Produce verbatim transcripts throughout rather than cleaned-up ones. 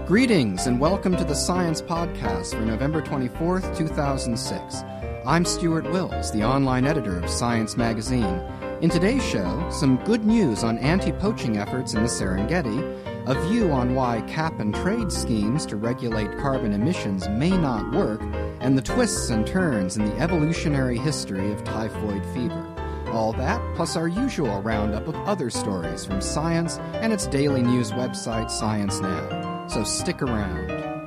Greetings and welcome to the Science Podcast for November twenty-fourth, two thousand six. I'm Stuart Wills, the online editor of Science Magazine. In today's show, some good news on anti-poaching efforts in the Serengeti, a view on why cap-and-trade schemes to regulate carbon emissions may not work, and the twists and turns in the evolutionary history of typhoid fever. All that, plus our usual roundup of other stories from science and its daily news website, Science Now. So stick around.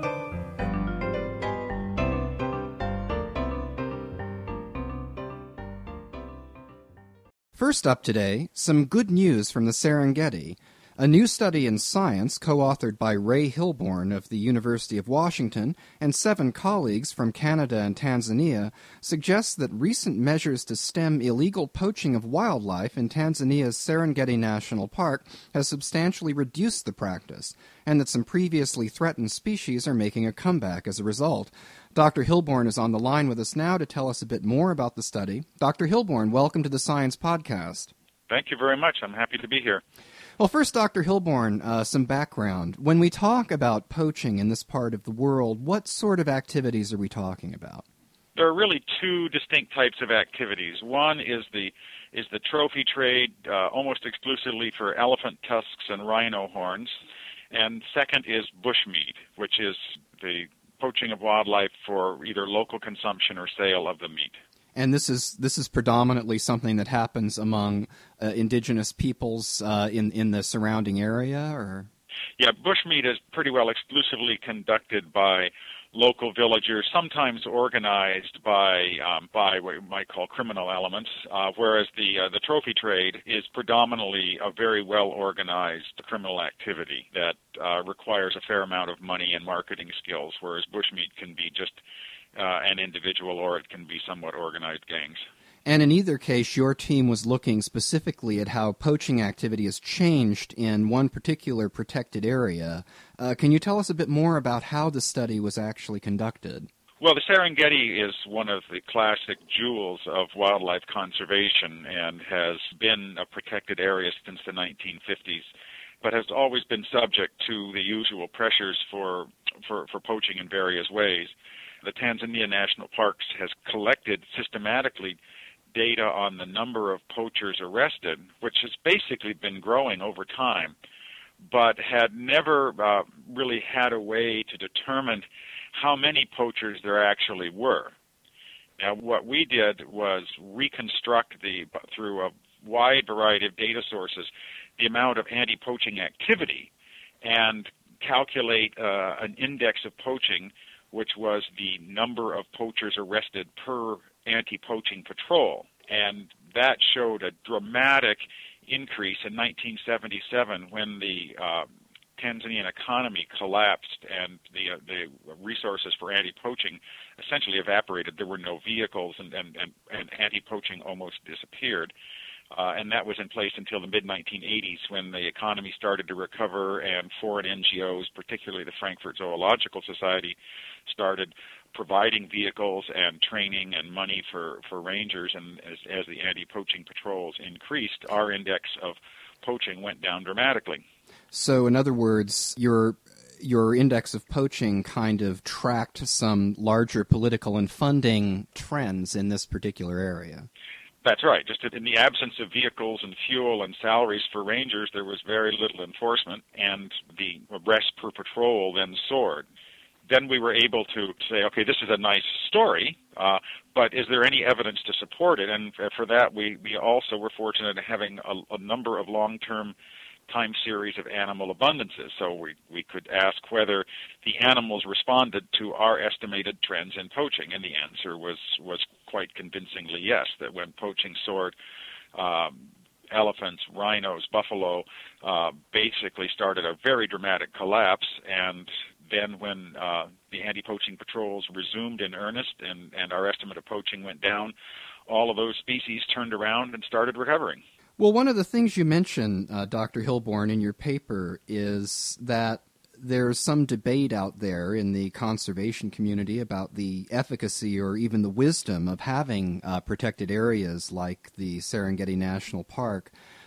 First up today, some good news from the Serengeti. A new study in Science, co-authored by Ray Hilborn of the University of Washington and seven colleagues from Canada and Tanzania, suggests that recent measures to stem illegal poaching of wildlife in Tanzania's Serengeti National Park has substantially reduced the practice, and that some previously threatened species are making a comeback as a result. Doctor Hilborn is on the line with us now to tell us a bit more about the study. Doctor Hilborn, welcome to the Science Podcast. Thank you very much. I'm happy to be here. Well, first, Doctor Hilborn, uh, some background. When we talk about poaching in this part of the world, what sort of activities are we talking about? There are really two distinct types of activities. One is the is the trophy trade, uh, almost exclusively for elephant tusks and rhino horns, and second is bushmeat, which is the poaching of wildlife for either local consumption or sale of the meat. And this is this is predominantly something that happens among uh, indigenous peoples uh, in in the surrounding area, or? Yeah, bushmeat is pretty well exclusively conducted by local villagers, sometimes organized by um, by what you might call criminal elements, uh, whereas the uh, the trophy trade is predominantly a very well organized criminal activity that uh, requires a fair amount of money and marketing skills, whereas bushmeat can be just Uh, an individual, or it can be somewhat organized gangs. And in either case, your team was looking specifically at how poaching activity has changed in one particular protected area. Uh, can you tell us a bit more about how the study was actually conducted? Well, the Serengeti is one of the classic jewels of wildlife conservation and has been a protected area since the nineteen fifties, but has always been subject to the usual pressures for, for, for poaching in various ways. The Tanzania National Parks has collected systematically data on the number of poachers arrested, which has basically been growing over time, but had never uh, really had a way to determine how many poachers there actually were. Now, what we did was reconstruct the, through a wide variety of data sources, the amount of anti-poaching activity and calculate uh, an index of poaching, which was the number of poachers arrested per anti-poaching patrol. And that showed a dramatic increase in nineteen seventy-seven when the uh, Tanzanian economy collapsed and the uh, the resources for anti-poaching essentially evaporated. There were no vehicles, and, and, and, and anti-poaching almost disappeared. Uh, and that was in place until the mid nineteen eighties when the economy started to recover and foreign N G Os, particularly the Frankfurt Zoological Society, started providing vehicles and training and money for, for rangers. And as, as the anti-poaching patrols increased, our index of poaching went down dramatically. So in other words, your your index of poaching kind of tracked some larger political and funding trends in this particular area. That's right. Just in the absence of vehicles and fuel and salaries for rangers, there was very little enforcement, and the arrests per patrol then soared. Then we were able to say, okay, this is a nice story, uh, but is there any evidence to support it? And for that, we, we also were fortunate in having a, a number of long-term time series of animal abundances. So we, we could ask whether the animals responded to our estimated trends in poaching, and the answer was, was quite convincingly yes, that when poaching soared, um, elephants, rhinos, buffalo uh, basically started a very dramatic collapse, and then when uh, the anti-poaching patrols resumed in earnest and, and our estimate of poaching went down, all of those species turned around and started recovering. Well, one of the things you mention, uh, Doctor Hilborn, in your paper is that there's some debate out there in the conservation community about the efficacy or even the wisdom of having uh, protected areas like the Serengeti National Park.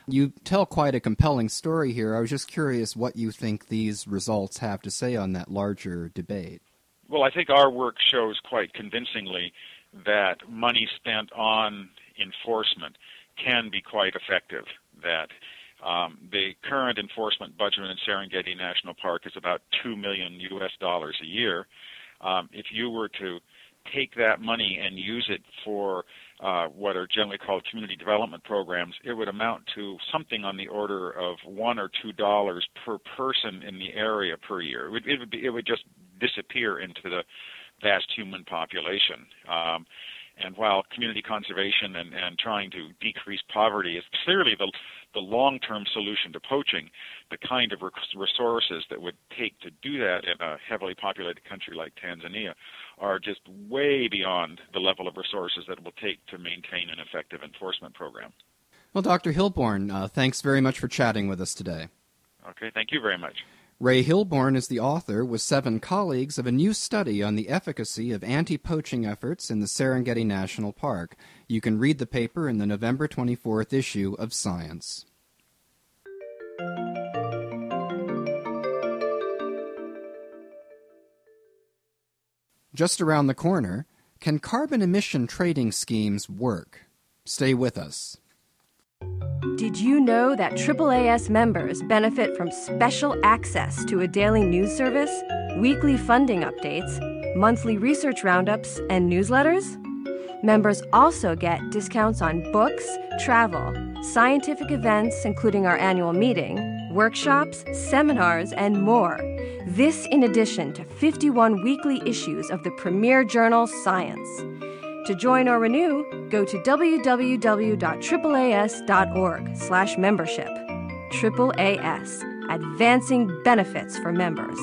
You tell quite a compelling story here. I was just curious what you think these results have to say on that larger debate. Well, I think our work shows quite convincingly that money spent on enforcement can be quite effective, that um, the current enforcement budget in Serengeti National Park is about two million U S dollars a year. Um, if you were to take that money and use it for uh, what are generally called community development programs, it would amount to something on the order of one or two dollars per person in the area per year. It would, it would, be, it would just disappear into the vast human population. Um, and while community conservation and, and trying to decrease poverty is clearly the, the long-term solution to poaching, the kind of resources that would take to do that in a heavily populated country like Tanzania are just way beyond the level of resources that it will take to maintain an effective enforcement program. Well, Doctor Hilborn, uh, thanks very much for chatting with us today. Okay, thank you very much. Ray Hilborn is the author, with seven colleagues, of a new study on the efficacy of anti-poaching efforts in the Serengeti National Park. You can read the paper in the November twenty-fourth issue of Science. Just around the corner, can carbon emission trading schemes work? Stay with us. Did you know that triple A S members benefit from special access to a daily news service, weekly funding updates, monthly research roundups, and newsletters? Members also get discounts on books, travel, scientific events, including our annual meeting, workshops, seminars, and more. This in addition to fifty-one weekly issues of the premier journal Science. To join or renew, go to w w w dot triple a s dot org slash membership. Triple A S, advancing benefits for members.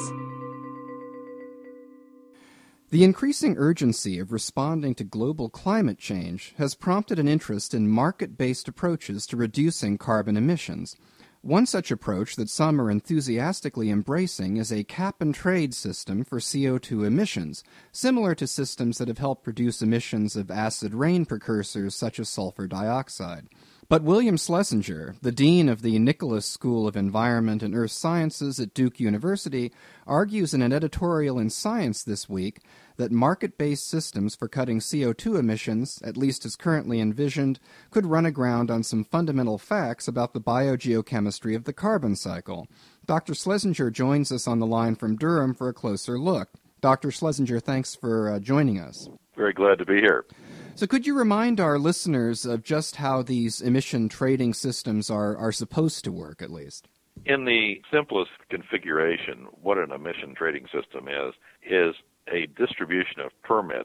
The increasing urgency of responding to global climate change has prompted an interest in market-based approaches to reducing carbon emissions. One such approach that some are enthusiastically embracing is a cap-and-trade system for C O two emissions, similar to systems that have helped reduce emissions of acid rain precursors such as sulfur dioxide. But William Schlesinger, the dean of the Nicholas School of Environment and Earth Sciences at Duke University, argues in an editorial in Science this week that market-based systems for cutting C O two emissions, at least as currently envisioned, could run aground on some fundamental facts about the biogeochemistry of the carbon cycle. Doctor Schlesinger joins us on the line from Durham for a closer look. Doctor Schlesinger, thanks for uh, joining us. Very glad to be here. So could you remind our listeners of just how these emission trading systems are, are supposed to work, at least? In the simplest configuration, what an emission trading system is, is a distribution of permits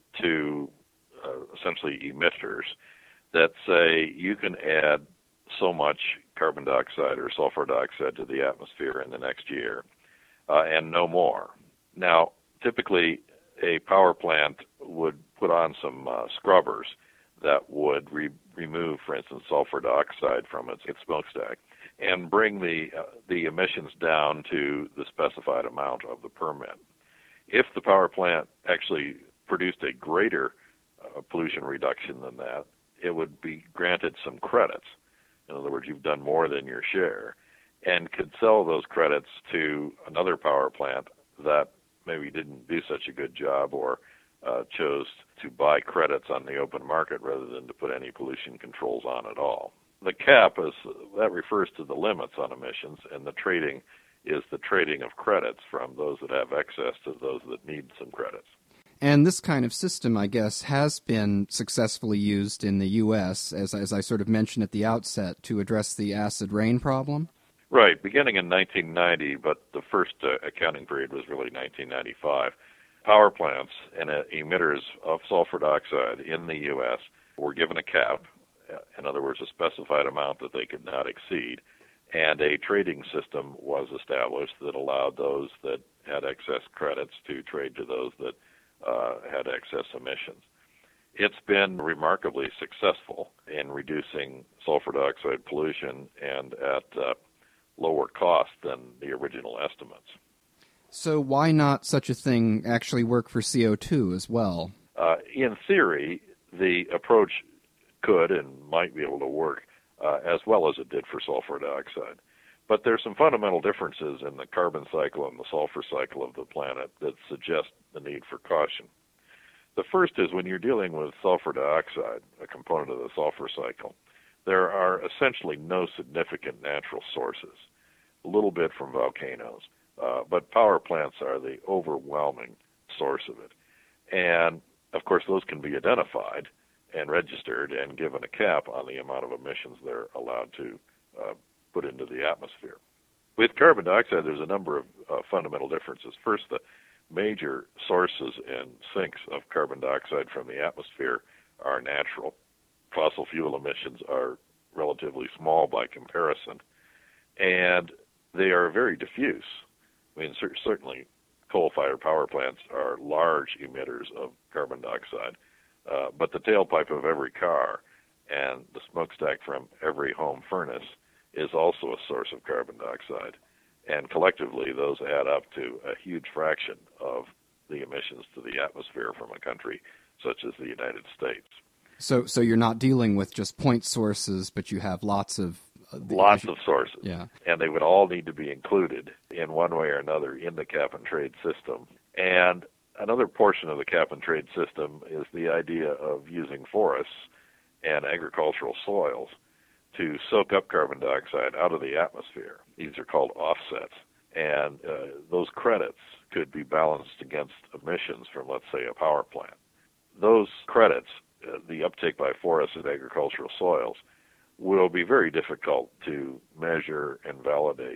to uh, essentially emitters that say you can add so much carbon dioxide or sulfur dioxide to the atmosphere in the next year, uh, and no more. Now, typically, a power plant would put on some uh, scrubbers that would re- remove, for instance, sulfur dioxide from its, its smokestack and bring the uh, the emissions down to the specified amount of the permit. If the power plant actually produced a greater uh, pollution reduction than that, it would be granted some credits. In other words, you've done more than your share, and could sell those credits to another power plant that maybe didn't do such a good job or uh, chose to buy credits on the open market rather than to put any pollution controls on at all. The cap, is that refers to the limits on emissions, and the trading is the trading of credits from those that have excess to those that need some credits. And this kind of system, I guess, has been successfully used in the U S, as, as I sort of mentioned at the outset, to address the acid rain problem? Right, beginning in nineteen ninety, but the first uh, accounting period was really nineteen ninety-five. Power plants and uh, emitters of sulfur dioxide in the U S were given a cap, in other words, a specified amount that they could not exceed, and a trading system was established that allowed those that had excess credits to trade to those that uh, had excess emissions. It's been remarkably successful in reducing sulfur dioxide pollution and at uh, lower cost than the original estimates. So why not such a thing actually work for C O two as well? Uh, in theory, the approach could and might be able to work uh, as well as it did for sulfur dioxide. But there's some fundamental differences in the carbon cycle and the sulfur cycle of the planet that suggest the need for caution. The first is when you're dealing with sulfur dioxide, a component of the sulfur cycle, there are essentially no significant natural sources, a little bit from volcanoes, uh, but power plants are the overwhelming source of it. And, of course, those can be identified and registered and given a cap on the amount of emissions they're allowed to uh, put into the atmosphere. With carbon dioxide, there's a number of uh, fundamental differences. First, the major sources and sinks of carbon dioxide from the atmosphere are natural. Fossil fuel emissions are relatively small by comparison, and they are very diffuse. I mean, cer- certainly coal-fired power plants are large emitters of carbon dioxide, uh, but the tailpipe of every car and the smokestack from every home furnace is also a source of carbon dioxide. And collectively, those add up to a huge fraction of the emissions to the atmosphere from a country such as the United States. So so you're not dealing with just point sources, but you have lots of... Uh, lots of sources. Yeah. And they would all need to be included in one way or another in the cap-and-trade system. And another portion of the cap-and-trade system is the idea of using forests and agricultural soils to soak up carbon dioxide out of the atmosphere. These are called offsets. And uh, those credits could be balanced against emissions from, let's say, a power plant. Those credits, uh, the uptake by forests and agricultural soils, will be very difficult to measure and validate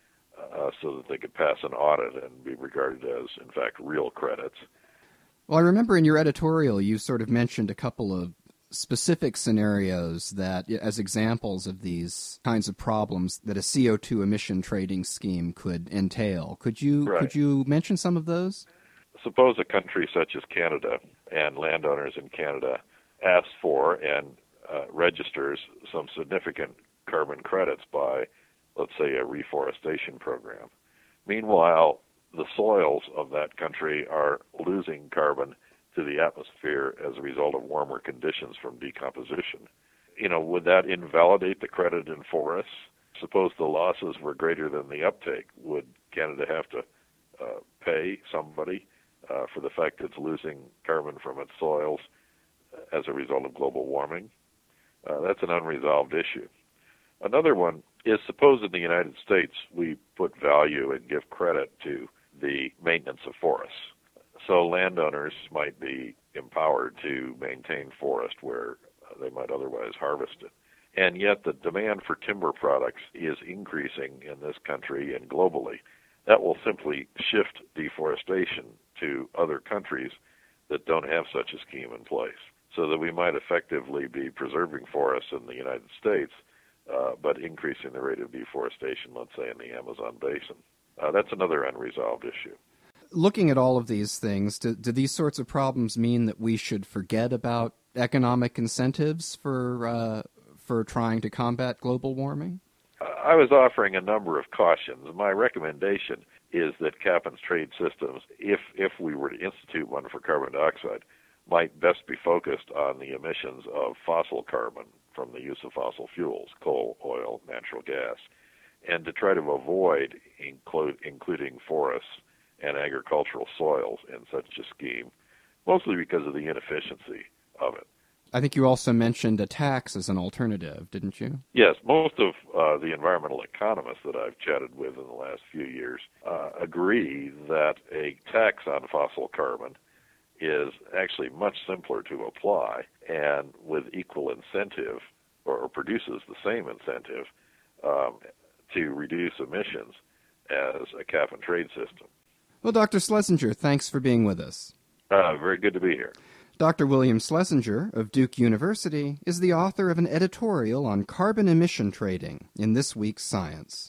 uh, so that they could pass an audit and be regarded as, in fact, real credits. Well, I remember in your editorial you sort of mentioned a couple of specific scenarios that, as examples of these kinds of problems that a C O two emission trading scheme could entail. Could you right. could you mention some of those? Suppose a country such as Canada and landowners in Canada ask for and uh, registers some significant carbon credits by, let's say, a reforestation program. Meanwhile, the soils of that country are losing carbon to the atmosphere as a result of warmer conditions from decomposition. You know, would that invalidate the credit in forests? Suppose the losses were greater than the uptake. Would Canada have to uh, pay somebody uh, for the fact that it's losing carbon from its soils as a result of global warming? Uh, that's an unresolved issue. Another one is, suppose in the United States we put value and give credit to the maintenance of forests. So landowners might be empowered to maintain forest where they might otherwise harvest it. And yet the demand for timber products is increasing in this country and globally. That will simply shift deforestation to other countries that don't have such a scheme in place, so that we might effectively be preserving forests in the United States, uh, but increasing the rate of deforestation, let's say, in the Amazon basin. Uh, that's another unresolved issue. Looking at all of these things, do, do these sorts of problems mean that we should forget about economic incentives for uh, for trying to combat global warming? I was offering a number of cautions. My recommendation is that cap-and-trade systems, if if we were to institute one for carbon dioxide, might best be focused on the emissions of fossil carbon from the use of fossil fuels, coal, oil, natural gas, and to try to avoid include, including forests and agricultural soils in such a scheme, mostly because of the inefficiency of it. I think you also mentioned a tax as an alternative, didn't you? Yes, most of uh, the environmental economists that I've chatted with in the last few years uh, agree that a tax on fossil carbon is actually much simpler to apply and with equal incentive, or, or produces the same incentive um, to reduce emissions as a cap-and-trade system. Well, Doctor Schlesinger, thanks for being with us. Uh, very good to be here. Doctor William Schlesinger of Duke University is the author of an editorial on carbon emission trading in this week's Science.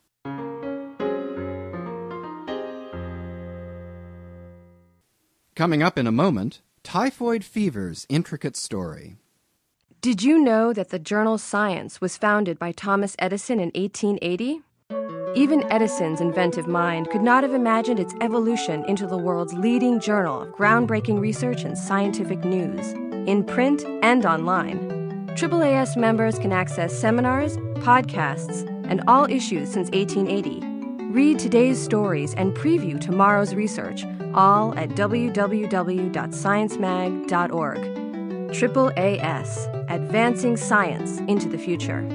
Coming up in a moment, typhoid fever's intricate story. Did you know that the journal Science was founded by Thomas Edison in eighteen eighty? Even Edison's inventive mind could not have imagined its evolution into the world's leading journal of groundbreaking research and scientific news, in print and online. triple A S members can access seminars, podcasts, and all issues since eighteen eighty. Read today's stories and preview tomorrow's research, all at w w w dot science mag dot org. triple A S, advancing science into the future.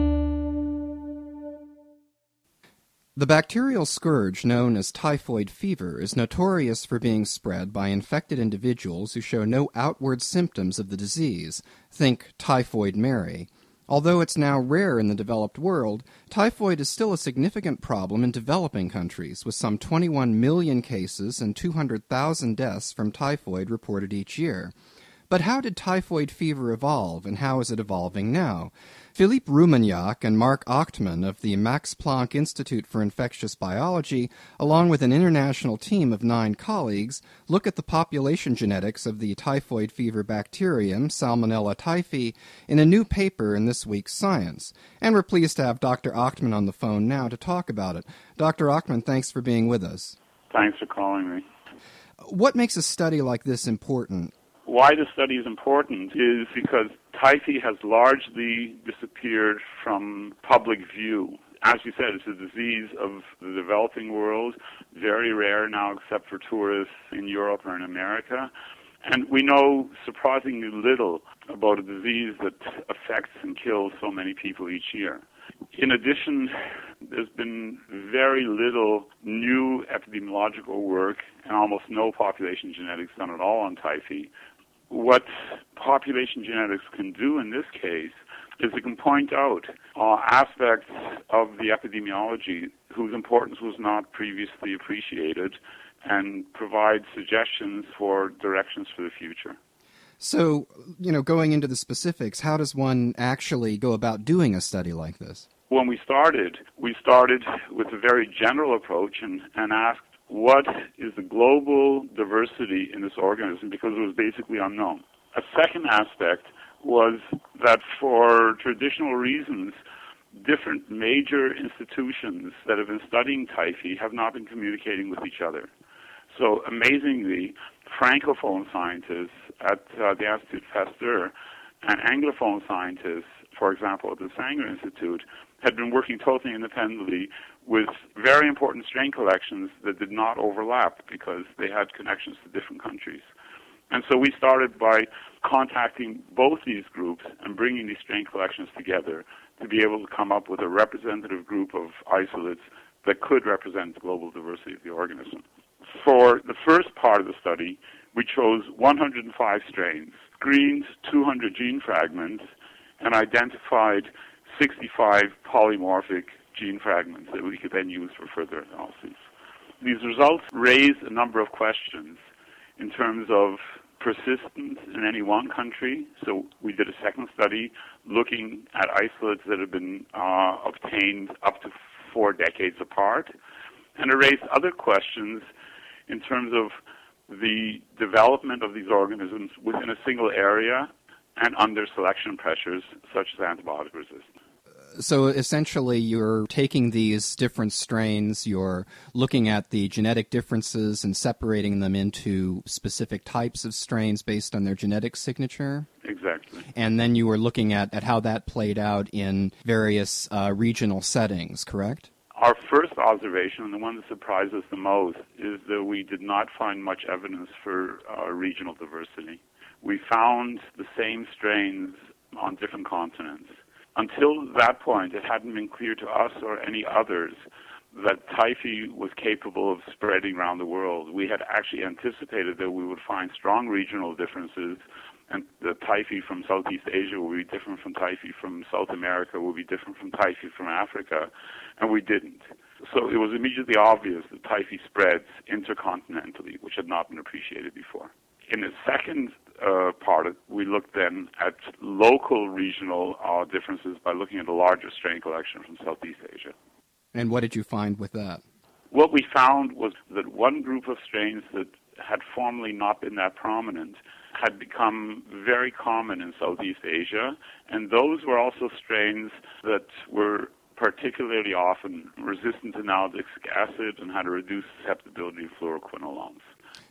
The bacterial scourge known as typhoid fever is notorious for being spread by infected individuals who show no outward symptoms of the disease. Think Typhoid Mary. Although it's now rare in the developed world, typhoid is still a significant problem in developing countries, with some twenty-one million cases and two hundred thousand deaths from typhoid reported each year. But how did typhoid fever evolve, and how is it evolving now? Philippe Roumaniac and Mark Ochtman of the Max Planck Institute for Infectious Biology, along with an international team of nine colleagues, look at the population genetics of the typhoid fever bacterium, Salmonella typhi, in a new paper in this week's Science. And we're pleased to have Doctor Ochtman on the phone now to talk about it. Doctor Ochtman, thanks for being with us. Thanks for calling me. What makes a study like this important? Why the study is important is because typhi has largely disappeared from public view. As you said, it's a disease of the developing world, very rare now except for tourists in Europe or in America. And we know surprisingly little about a disease that affects and kills so many people each year. In addition, there's been very little new epidemiological work and almost no population genetics done at all on typhi. What population genetics can do in this case is it can point out uh, aspects of the epidemiology whose importance was not previously appreciated and provide suggestions for directions for the future. So, you know, going into the specifics, how does one actually go about doing a study like this? When we started, we started with a very general approach and, and asked, what is the global diversity in this organism, because it was basically unknown. A second aspect was that for traditional reasons, different major institutions that have been studying typhi have not been communicating with each other. So amazingly, Francophone scientists at uh, the Institut Pasteur and Anglophone scientists, for example, at the Sanger Institute, had been working totally independently with very important strain collections that did not overlap because they had connections to different countries. And so we started by contacting both these groups and bringing these strain collections together to be able to come up with a representative group of isolates that could represent the global diversity of the organism. For the first part of the study, we chose one hundred five strains, screened two hundred gene fragments, and identified sixty-five polymorphic gene fragments that we could then use for further analyses. These results raised a number of questions in terms of persistence in any one country. So we did a second study looking at isolates that have been uh, obtained up to four decades apart. And it raised other questions in terms of the development of these organisms within a single area and under selection pressures such as antibiotic resistance. So essentially you're taking these different strains, you're looking at the genetic differences and separating them into specific types of strains based on their genetic signature? Exactly. And then you were looking at, at how that played out in various uh, regional settings, correct? Our first observation, and the one that surprised us the most, is that we did not find much evidence for uh, regional diversity. We found the same strains on different continents. Until that point, it hadn't been clear to us or any others that typhi was capable of spreading around the world. We had actually anticipated that we would find strong regional differences, and the typhi from Southeast Asia would be different from typhi from South America, would be different from typhi from Africa, and we didn't. So it was immediately obvious that typhi spreads intercontinentally, which had not been appreciated before. In the second uh, part, we looked then at local regional uh, differences by looking at a larger strain collection from Southeast Asia. And what did you find with that? What we found was that one group of strains that had formerly not been that prominent had become very common in Southeast Asia, and those were also strains that were particularly often resistant to nalidixic acid and had a reduced susceptibility to fluoroquinolones.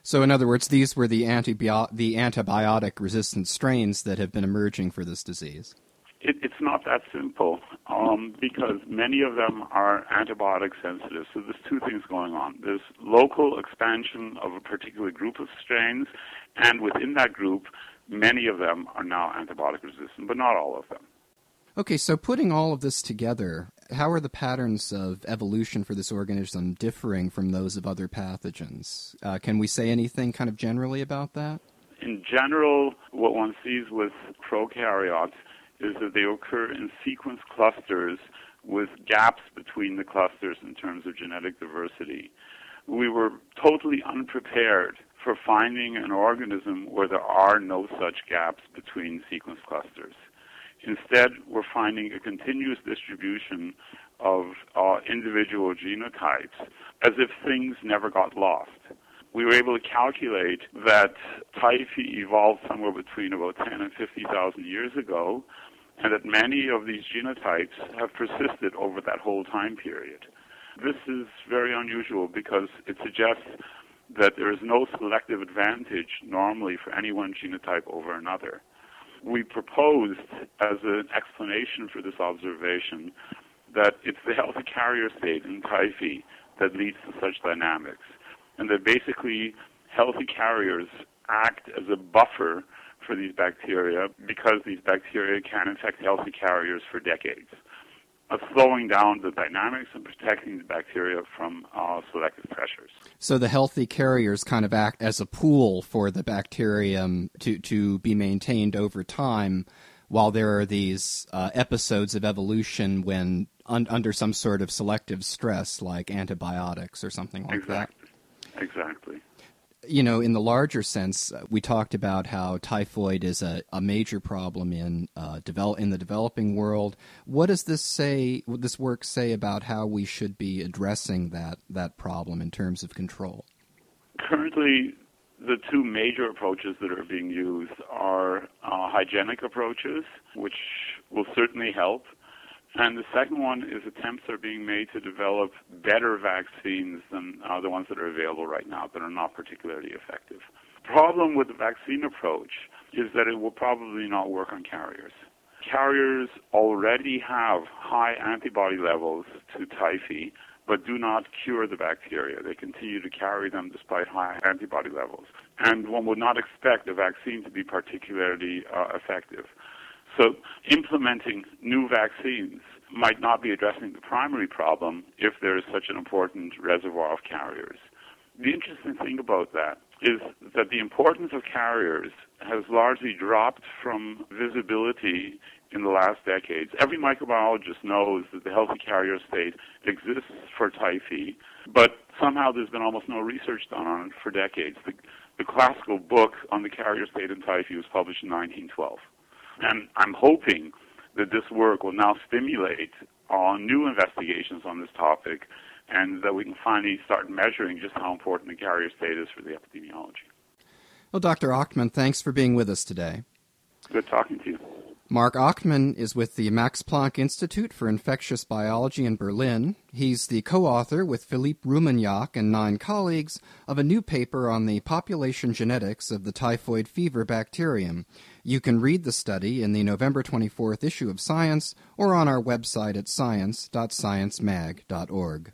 So in other words, these were the, antibio- the antibiotic-resistant strains that have been emerging for this disease. It, it's not that simple um, because many of them are antibiotic sensitive. So there's two things going on. There's local expansion of a particular group of strains, and within that group, many of them are now antibiotic resistant, but not all of them. Okay, so putting all of this together, how are the patterns of evolution for this organism differing from those of other pathogens? Uh, can we say anything kind of generally about that? In general, what one sees with prokaryotes is that they occur in sequence clusters with gaps between the clusters in terms of genetic diversity. We were totally unprepared for finding an organism where there are no such gaps between sequence clusters. Instead, we're finding a continuous distribution of uh, individual genotypes as if things never got lost. We were able to calculate that typhi evolved somewhere between about ten and fifty thousand years ago, and that many of these genotypes have persisted over that whole time period. This is very unusual because it suggests that there is no selective advantage normally for any one genotype over another. We proposed as an explanation for this observation that it's the healthy carrier state in typhi that leads to such dynamics, and that basically healthy carriers act as a buffer for these bacteria because these bacteria can infect healthy carriers for decades, uh, slowing down the dynamics and protecting the bacteria from uh, selective pressures. So the healthy carriers kind of act as a pool for the bacterium to, to be maintained over time, while there are these uh, episodes of evolution when un- under some sort of selective stress, like antibiotics or something like exactly. that. Exactly. You know, in the larger sense, uh, we talked about how typhoid is a, a major problem in uh, develop in the developing world. What does this say? What this work say about how we should be addressing that that problem in terms of control? Currently, the two major approaches that are being used are uh, hygienic approaches, which will certainly help. And the second one is attempts are being made to develop better vaccines than uh, the ones that are available right now that are not particularly effective. The problem with the vaccine approach is that it will probably not work on carriers. Carriers already have high antibody levels to typhi, but do not cure the bacteria. They continue to carry them despite high antibody levels. And one would not expect a vaccine to be particularly uh, effective. So implementing new vaccines might not be addressing the primary problem if there is such an important reservoir of carriers. The interesting thing about that is that the importance of carriers has largely dropped from visibility in the last decades. Every microbiologist knows that the healthy carrier state exists for typhi, but somehow there's been almost no research done on it for decades. The, the classical book on the carrier state in typhi was published in nineteen twelve. And I'm hoping that this work will now stimulate uh, new investigations on this topic and that we can finally start measuring just how important the carrier state is for the epidemiology. Well, Doctor Achtman, thanks for being with us today. Good talking to you. Mark Achtman is with the Max Planck Institute for Infectious Biology in Berlin. He's the co-author with Philippe Roumaniac and nine colleagues of a new paper on the population genetics of the typhoid fever bacterium. You can read the study in the November twenty-fourth issue of Science or on our website at science dot science mag dot org.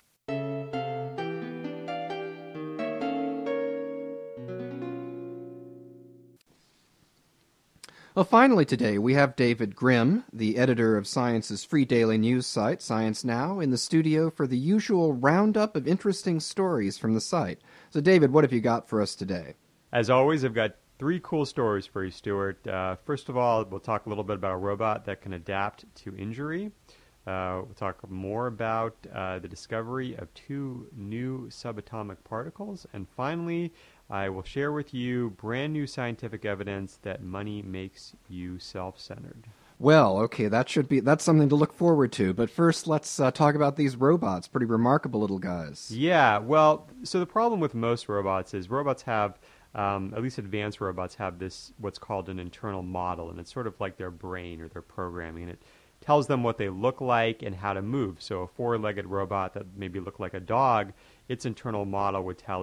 Well, finally today, we have David Grimm, the editor of Science's free daily news site, Science Now, in the studio for the usual roundup of interesting stories from the site. So, David, what have you got for us today? As always, I've got three cool stories for you, Stuart. Uh, first of all, we'll talk a little bit about a robot that can adapt to injury. Uh, we'll talk more about uh, the discovery of two new subatomic particles. And finally, I will share with you brand new scientific evidence that money makes you self-centered. Well, okay, that should be that's something to look forward to. But first, let's uh, talk about these robots. Pretty remarkable little guys. Yeah, well, so the problem with most robots is robots have, um, at least advanced robots have this, what's called an internal model, and it's sort of like their brain or their programming, and it tells them what they look like and how to move. So a four-legged robot that maybe looked like a dog, its internal model would tell it,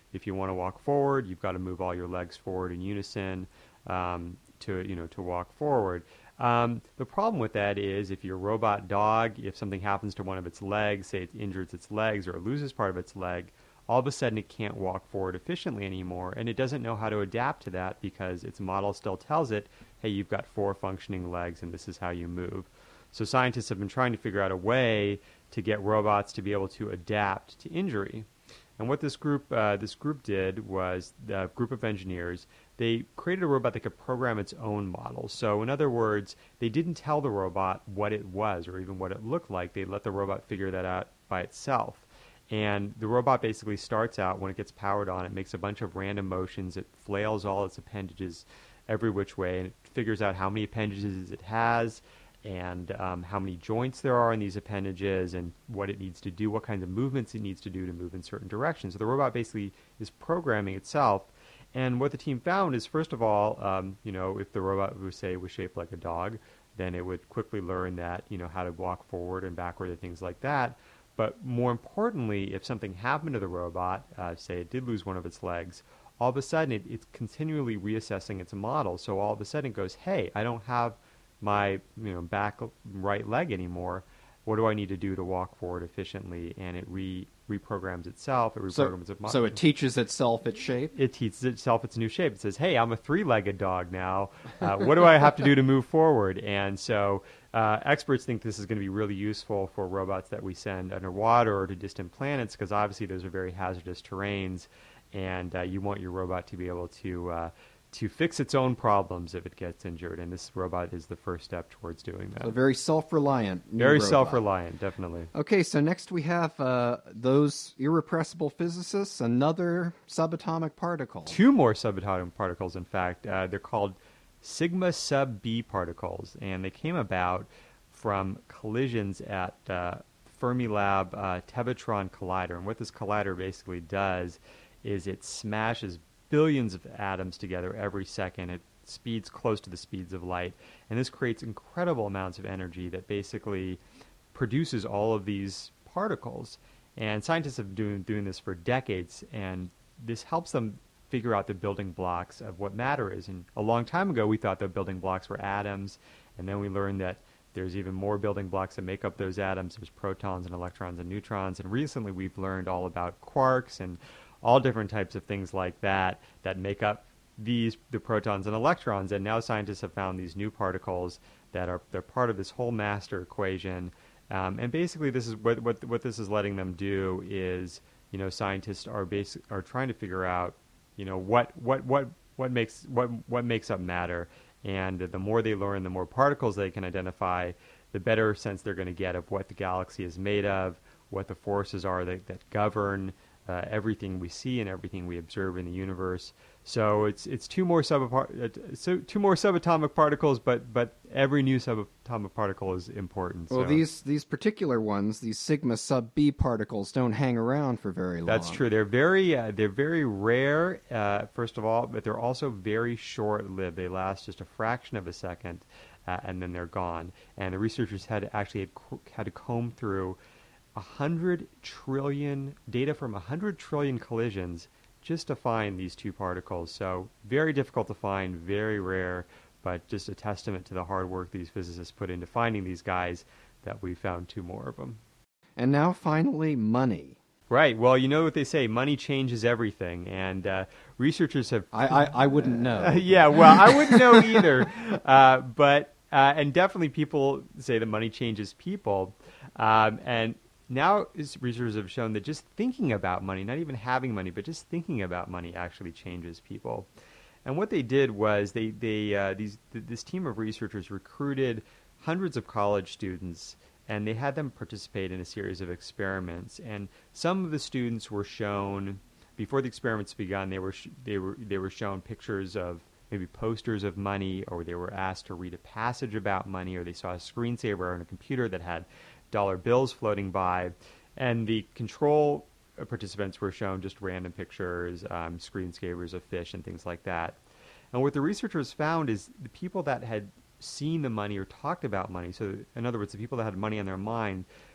if you want to walk forward, you've got to move all your legs forward in unison um, to, you know, to walk forward. Um, the problem with that is if you're a robot dog, if something happens to one of its legs, say it injures its legs or it loses part of its leg, all of a sudden it can't walk forward efficiently anymore, and it doesn't know how to adapt to that because its model still tells it, hey, you've got four functioning legs and this is how you move. So scientists have been trying to figure out a way to get robots to be able to adapt to injury. And what this group uh, this group did was, a group of engineers, they created a robot that could program its own model. So in other words, they didn't tell the robot what it was or even what it looked like. They let the robot figure that out by itself. And the robot basically starts out, when it gets powered on, it makes a bunch of random motions. It flails all its appendages every which way, and it figures out how many appendages it has, and um, how many joints there are in these appendages, and what it needs to do, what kinds of movements it needs to do to move in certain directions. So the robot basically is programming itself. And what the team found is, first of all, um, you know, if the robot, would say, was shaped like a dog, then it would quickly learn that, you know, how to walk forward and backward and things like that. But more importantly, if something happened to the robot, uh, say it did lose one of its legs, all of a sudden it, it's continually reassessing its model. So all of a sudden it goes, hey, I don't have my you know back right leg anymore. What do I need to do to walk forward efficiently? And it re reprograms itself. It reprograms so, its model. So it teaches itself its shape? It teaches itself its new shape. It says, hey, I'm a three-legged dog now. Uh, what do I have to do to move forward? And so uh, experts think this is going to be really useful for robots that we send underwater or to distant planets, because obviously those are very hazardous terrains, and uh, you want your robot to be able to uh, to fix its own problems if it gets injured, and this robot is the first step towards doing that. So very self-reliant. Very robot. self-reliant, definitely. Okay, so next we have uh, those irrepressible physicists, another subatomic particle. Two more subatomic particles, in fact. Uh, they're called sigma sub B particles, and they came about from collisions at uh, Fermilab uh, Tevatron Collider. And what this collider basically does is it smashes billions of atoms together every second at speeds close to the speeds of light. And this creates incredible amounts of energy that basically produces all of these particles. And scientists have been doing, doing this for decades, and this helps them figure out the building blocks of what matter is. And a long time ago, we thought the building blocks were atoms, and then we learned that there's even more building blocks that make up those atoms. There's protons and electrons and neutrons. And recently, we've learned all about quarks and all different types of things like that that make up these the protons and electrons. And now scientists have found these new particles that are they're part of this whole master equation. Um, and basically, this is what what what this is letting them do is, you know, scientists are basic are trying to figure out, you know, what what what what makes what what makes up matter. And the more they learn, the more particles they can identify, the better sense they're going to get of what the galaxy is made of, what the forces are that, that govern uh, everything we see and everything we observe in the universe. So it's it's two more subapar- so two more subatomic particles, but but every new subatomic particle is important. Well, so. these these particular ones, these sigma sub B particles, don't hang around for very long. That's true. They're very uh, they're very rare, uh, first of all, but they're also very short-lived. They last just a fraction of a second, uh, and then they're gone. And the researchers had actually had, had to comb through a hundred trillion data from a hundred trillion collisions just to find these two particles. So very difficult to find, very rare, but just a testament to the hard work these physicists put into finding these guys that we found two more of them. And now finally, money. Right. Well, you know what they say, money changes everything. And uh, researchers have... I, I, I wouldn't know. Uh, yeah, well, I wouldn't know either. Uh, but, uh, and definitely people say that money changes people. Um, and now researchers have shown that just thinking about money, not even having money, but just thinking about money actually changes people. And what they did was they, they uh, these th- this team of researchers recruited hundreds of college students, and they had them participate in a series of experiments. And some of the students were shown, before the experiments began, they were sh- they were they were shown pictures of maybe posters of money, or they were asked to read a passage about money, or they saw a screensaver on a computer that had dollar bills floating by. And the control participants were shown just random pictures, um, screensavers of fish and things like that. And what the researchers found is the people that had seen the money or talked about money, so in other words, the people that had money on their mind,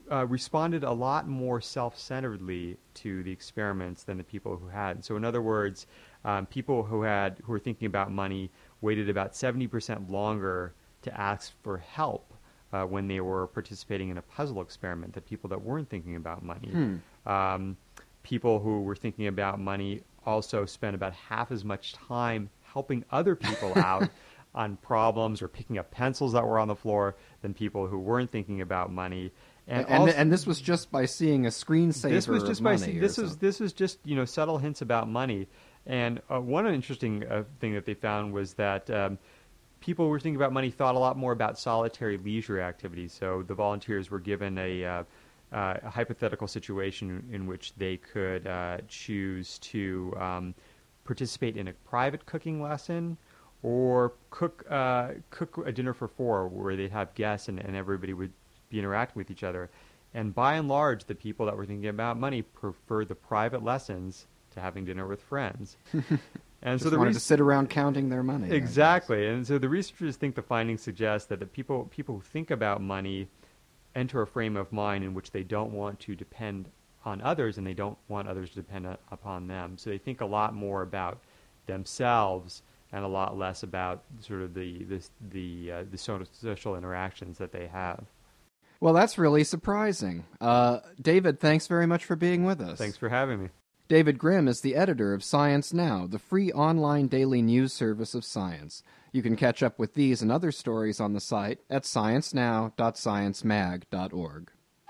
uh, responded a lot more self-centeredly to the experiments than the people who hadn't. So in other words, um, people who had who were thinking about money waited about seventy percent longer to ask for help uh, when they were participating in a puzzle experiment than people that weren't thinking about money. Hmm. Um, people who were thinking about money also spent about half as much time helping other people out on problems or picking up pencils that were on the floor than people who weren't thinking about money. And and, also, and this was just by seeing a screensaver this was just of by money. See, this or is something. this is just you know subtle hints about money. And uh, one interesting uh, thing that they found was that um, people who were thinking about money thought a lot more about solitary leisure activities. So the volunteers were given a, uh, uh, a hypothetical situation in which they could uh, choose to um, participate in a private cooking lesson or cook uh, cook a dinner for four where they'd have guests and, and everybody would be interacting with each other. And by and large, the people that were thinking about money preferred the private lessons to having dinner with friends. And Just so the wanted re- to sit around counting their money. Exactly. And so the researchers think the findings suggest that the people people who think about money enter a frame of mind in which they don't want to depend on others and they don't want others to depend on, upon them. So they think a lot more about themselves and a lot less about sort of the the the, uh, the social interactions that they have. Well, that's really surprising. Uh, David, thanks very much for being with us. Thanks for having me. David Grimm is the editor of Science Now, the free online daily news service of science. You can catch up with these and other stories on the site at science now dot science mag dot org.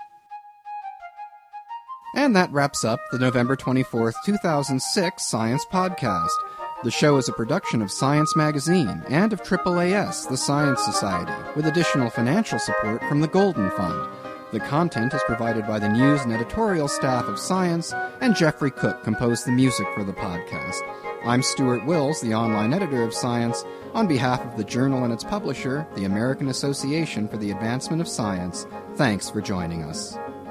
And that wraps up the November twenty-fourth, two thousand six Science Podcast. The show is a production of Science Magazine and of triple A S, the Science Society, with additional financial support from the Golden Fund. The content is provided by the news and editorial staff of Science, and Jeffrey Cook composed the music for the podcast. I'm Stuart Wills, the online editor of Science. On behalf of the journal and its publisher, the American Association for the Advancement of Science, thanks for joining us.